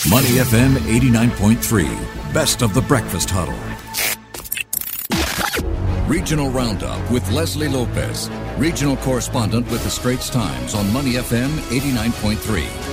Money FM 89.3, best of the breakfast huddle. Regional Roundup with Leslie Lopez, regional correspondent with the Straits Times on Money FM 89.3.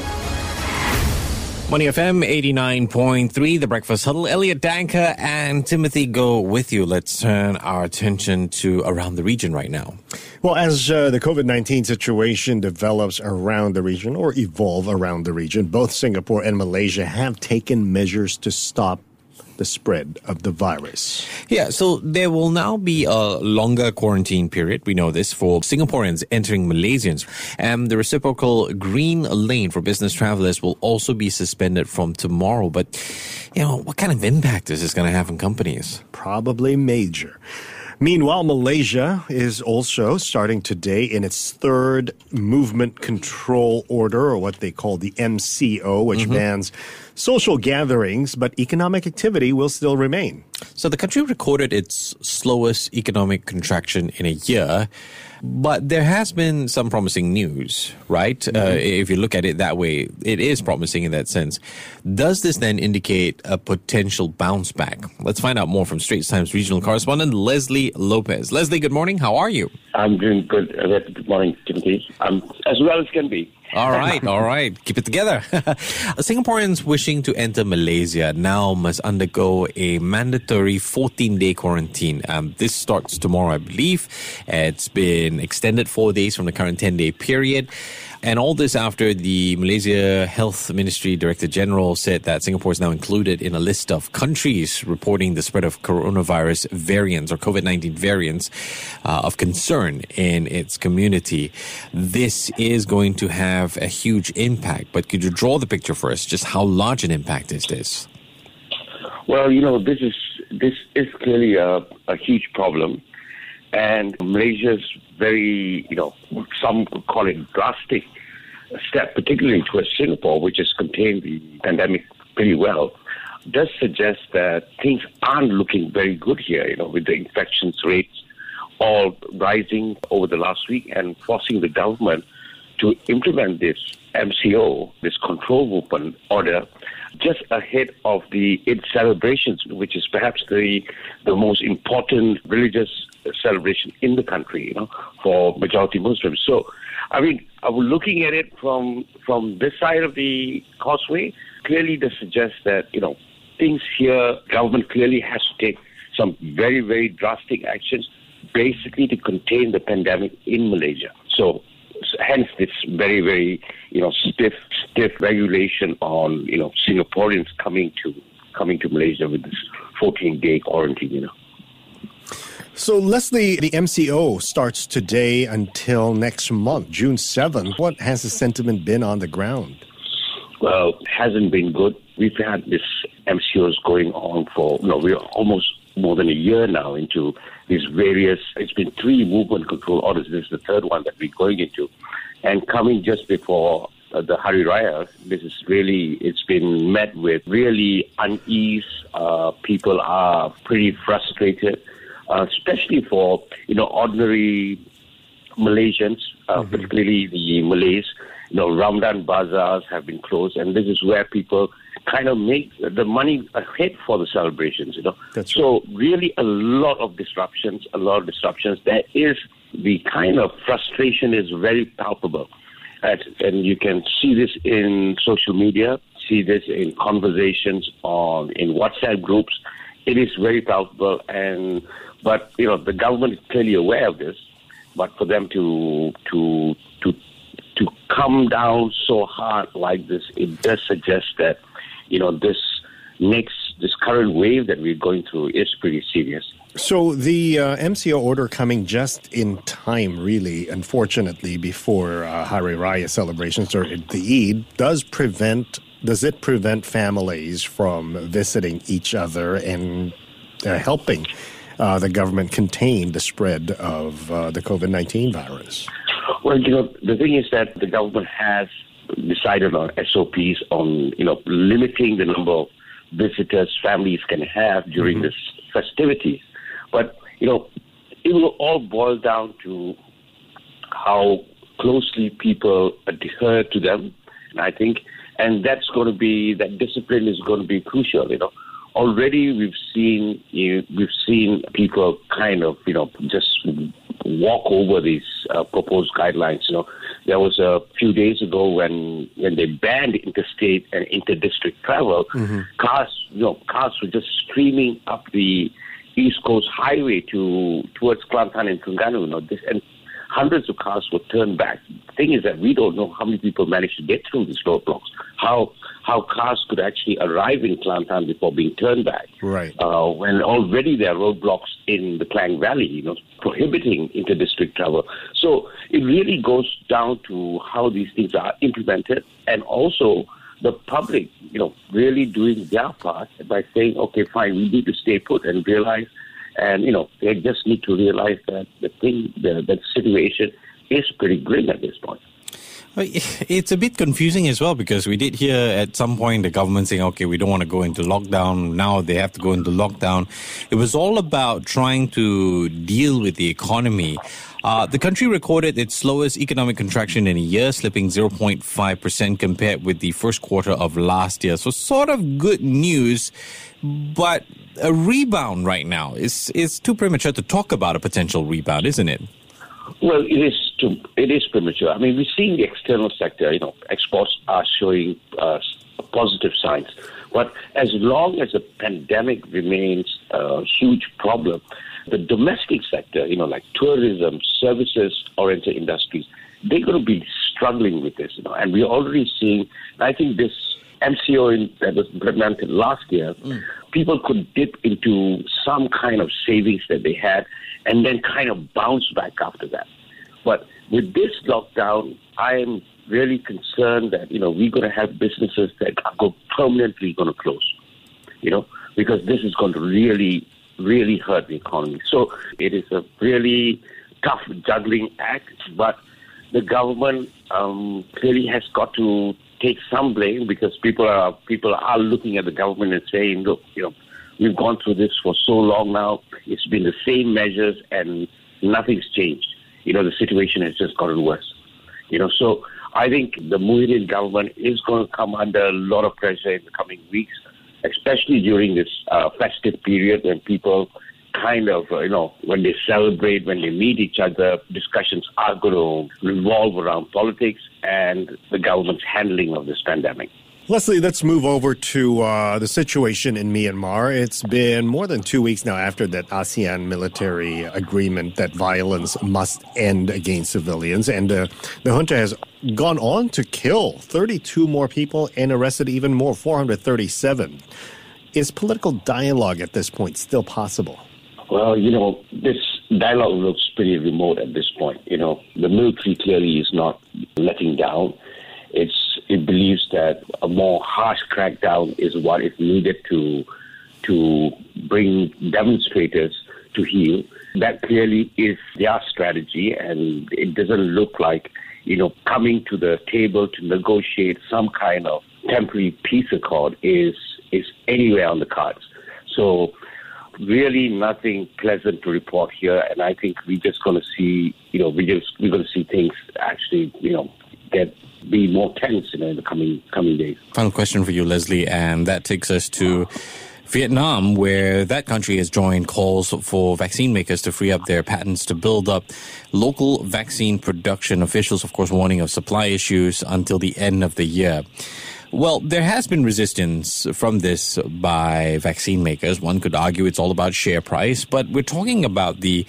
Money FM 89.3, the breakfast huddle. Elliot Danker and Timothy Go with you. Let's turn our attention to around the region right now. Well, as the COVID-19 situation develops around the region or evolve around the region, both Singapore and Malaysia have taken measures to stop the spread of the virus. Yeah, so there will now be a longer quarantine period. We know this for Singaporeans entering Malaysians. And the reciprocal green lane for business travelers will also be suspended from tomorrow. But, what kind of impact is this going to have on companies? Probably major. Meanwhile, Malaysia is also starting today in its third movement control order, or what they call the MCO, which bans social gatherings, but economic activity will still remain. So the country recorded its slowest economic contraction in a year, but there has been some promising news, right? If you look at it that way, it is promising in that sense. Does this then indicate a potential bounce back? Let's find out more from Straits Times regional correspondent Leslie Lopez. Leslie, good morning. How are you? I'm doing good. Good morning, Timothy. I'm as well as can be. All right. Keep it together. Singaporeans wishing to enter Malaysia now must undergo a mandatory 14-day quarantine. This starts tomorrow, I believe. It's been extended 4 days from the current 10-day period. And all this after the Malaysia Health Ministry Director General said that Singapore is now included in a list of countries reporting the spread of coronavirus variants or COVID-19 variants of concern in its community. This is going to have a huge impact. But could you draw the picture for us? Just how large an impact is this? Well, this is clearly a huge problem. And Malaysia's very, some would call it drastic step, particularly towards Singapore, which has contained the pandemic pretty well, does suggest that things aren't looking very good here, with the infections rates all rising over the last week and forcing the government to implement this MCO, this control movement order, just ahead of its celebrations, which is perhaps the most important religious celebration in the country, for majority Muslims. So, I was looking at it from this side of the causeway, clearly this suggests that, things here, government clearly has to take some very, very drastic actions, basically to contain the pandemic in Malaysia. So hence this very, very, stiff regulation on, Singaporeans coming to Malaysia with this 14-day quarantine, So, Leslie, the MCO starts today until next month, June 7th. What has the sentiment been on the ground? Well, it hasn't been good. We've had this MCOs going on for, we're almost more than a year now into these various, it's been 3 movement control orders. This is the third one that we're going into. And coming just before the Hari Raya, it's been met with really unease. People are pretty frustrated, especially for, ordinary Malaysians, particularly the Malays. Ramadan bazaars have been closed, and this is where people kind of make the money ahead for the celebrations, That's so really a lot of disruptions. There is the kind of frustration is very palpable. And you can see this in social media, see this in conversations in WhatsApp groups. It is very palpable, but the government is clearly aware of this. But for them to come down so hard like this, it does suggest that this current wave that we're going through is pretty serious. So the MCO order coming just in time, really, unfortunately, before Hari Raya celebrations or the Eid, does it prevent families from visiting each other and helping the government contain the spread of the COVID-19 virus? Well, the thing is that the government has decided on SOPs on, limiting the number of visitors families can have during this festivities. But, it will all boil down to how closely people adhere to them. And I think And that discipline is going to be crucial, Already we've seen people kind of, just walk over these proposed guidelines. There was a few days ago when they banned interstate and interdistrict travel, cars were just streaming up the East Coast Highway towards Kelantan and Terengganu. And hundreds of cars were turned back. The thing is that we don't know how many people managed to get through these roadblocks. How cars could actually arrive in Kelantan before being turned back. Right. When already there are roadblocks in the Klang Valley, prohibiting interdistrict travel. So it really goes down to how these things are implemented, and also the public, really doing their part by saying, okay, fine, we need to stay put and realize, and, they just need to realize that the situation is pretty grim at this point. It's a bit confusing as well, because we did hear at some point the government saying, okay, we don't want to go into lockdown. Now they have to go into lockdown. It was all about trying to deal with the economy. The country recorded its slowest economic contraction in a year, slipping 0.5% compared with the first quarter of last year. So sort of good news, but a rebound right now. It's too premature to talk about a potential rebound, isn't it? Well, it is premature. I mean, we're seeing the external sector, exports are showing positive signs. But as long as the pandemic remains a huge problem, the domestic sector, like tourism, services-oriented industries, they're going to be struggling with this, And we're already seeing, I think this MCO that was implemented last year, people could dip into some kind of savings that they had and then kind of bounce back after that. But with this lockdown, I'm really concerned that, we're going to have businesses that are permanently going to close, because this is going to really, really hurt the economy. So it is a really tough juggling act, but the government clearly has got to take some blame, because people are looking at the government and saying, look, we've gone through this for so long now. It's been the same measures and nothing's changed. The situation has just gotten worse. So I think the Muhyiddin government is going to come under a lot of pressure in the coming weeks, especially during this festive period when people kind of, when they celebrate, when they meet each other, discussions are going to revolve around politics and the government's handling of this pandemic. Leslie, let's move over to the situation in Myanmar. It's been more than 2 weeks now after that ASEAN military agreement that violence must end against civilians. And the junta has gone on to kill 32 more people and arrested even more, 437. Is political dialogue at this point still possible? Well, this dialogue looks pretty remote at this point. The military clearly is not letting down. It believes that a more harsh crackdown is what is needed to bring demonstrators to heel. That clearly is their strategy, and it doesn't look like, coming to the table to negotiate some kind of temporary peace accord is anywhere on the cards. So really nothing pleasant to report here, and I think we're just going to see, we're going to see things actually, be more tense in the coming days. Final question for you, Leslie, and that takes us to Vietnam, where that country has joined calls for vaccine makers to free up their patents to build up local vaccine production. Officials, of course, warning of supply issues until the end of the year. Well, there has been resistance from this by vaccine makers. One could argue it's all about share price, but we're talking about the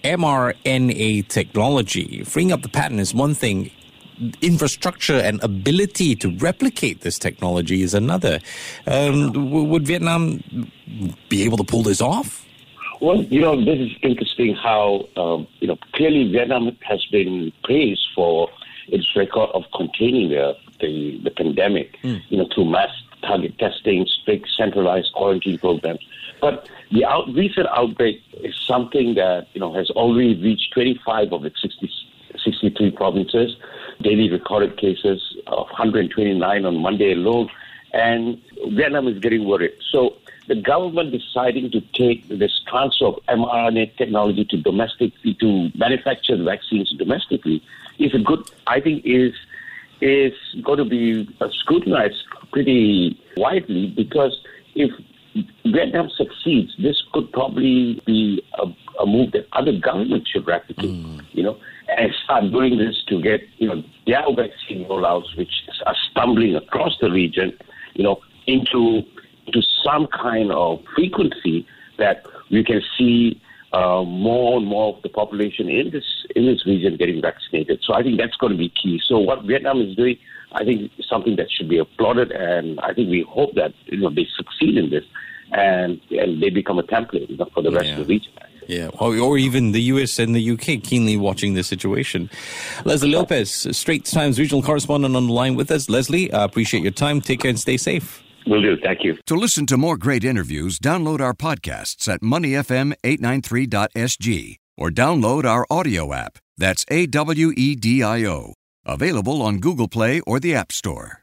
mRNA technology. Freeing up the patent is one thing. Infrastructure and ability to replicate this technology is another. Would Vietnam be able to pull this off? Well, this is interesting how, clearly Vietnam has been praised for its record of containing the pandemic, through mass target testing, strict centralized quarantine programs. But the recent outbreak is something that, has already reached 25 of its 63 provinces. Daily recorded cases of 129 on Monday alone, and Vietnam is getting worried. So the government deciding to take this transfer of mRNA technology to manufacture the vaccines domestically is is going to be scrutinized pretty widely, because if Vietnam succeeds, this could probably be a move that other governments should replicate, and start doing this to get, their vaccine rollouts, which are stumbling across the region, into some kind of frequency that we can see more and more of the population in this region getting vaccinated. So I think that's going to be key. So what Vietnam is doing, I think, is something that should be applauded, and I think we hope that they succeed in this and they become a template for the rest of the region. Yeah, or even the US and the UK keenly watching the situation. Leslie Lopez, Straits Times regional correspondent, on the line with us. Leslie, I appreciate your time. Take care and stay safe. Will do. Thank you. To listen to more great interviews, download our podcasts at moneyfm893.sg or download our audio app. That's AWEDIO. Available on Google Play or the App Store.